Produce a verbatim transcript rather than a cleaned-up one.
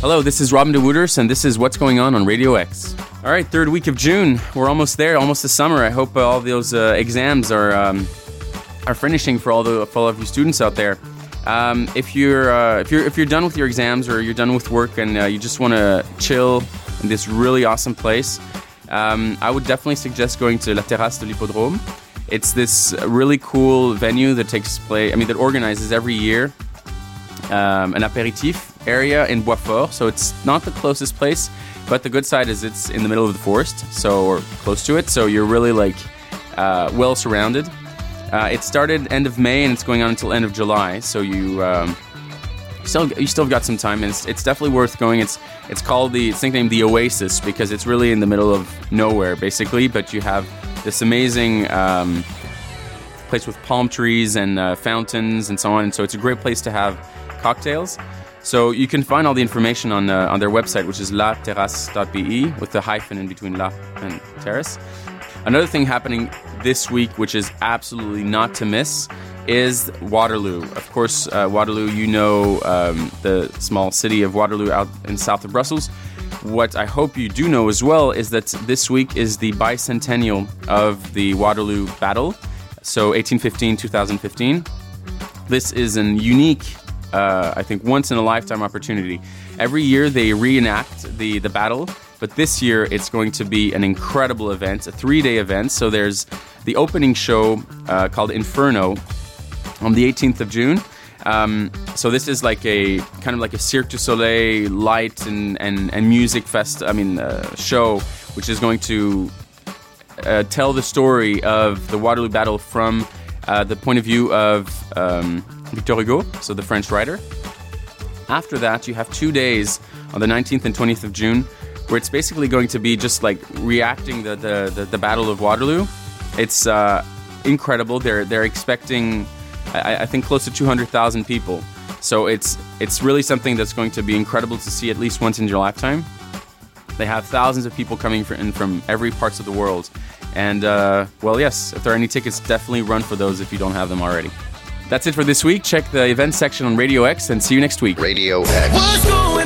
Hello, this is Robin de Wouters, and this is What's Going On on Radio X. All right, third week of June. We're almost there, almost the summer. I hope all those uh, exams are um, are finishing for all the for all of you students out there. Um, if you're uh, if you're if you're done with your exams or you're done with work and uh, you just want to chill in this really awesome place, um, I would definitely suggest going to La Terrasse de l'Hippodrome. It's this really cool venue that takes place. I mean, that organizes every year um, an apéritif area in Boisfort, so it's not the closest place, but the good side is it's in the middle of the forest, so or close to it, so you're really like uh, well surrounded. Uh, it started end of May and it's going on until end of July, so you um, still you still got some time, and it's, it's definitely worth going. It's it's called the it's nicknamed the Oasis because it's really in the middle of nowhere basically, but you have this amazing um, place with palm trees and uh, fountains and so on, and so it's a great place to have cocktails. So you can find all the information on uh, on their website, which is la terrasse dot b e with the hyphen in between la and terrace. Another thing happening this week, which is absolutely not to miss, is Waterloo. Of course, uh, Waterloo, you know um, the small city of Waterloo out in south of Brussels. What I hope you do know as well is that this week is the bicentennial of the Waterloo Battle, so eighteen fifteen to twenty fifteen. This is an unique Uh, I think once-in-a-lifetime opportunity. Every year they reenact the, the battle, but this year it's going to be an incredible event, a three-day event. So there's the opening show uh, called Inferno on the eighteenth of June. Um, so this is like a kind of like a Cirque du Soleil light and, and, and music fest, I mean, uh, show, which is going to uh, tell the story of the Waterloo Battle from uh, the point of view of Um, Victor Hugo, so the French writer. After that, you have two days on the nineteenth and twentieth of June, where it's basically going to be just like reacting the the, the, the Battle of Waterloo. It's uh, incredible. They're they're expecting, I, I think, close to two hundred thousand people. So it's it's really something that's going to be incredible to see at least once in your lifetime. They have thousands of people coming in from every parts of the world. And, uh, well, yes, if there are any tickets, definitely run for those if you don't have them already. That's it for this week. Check the events section on Radio X and see you next week. Radio X.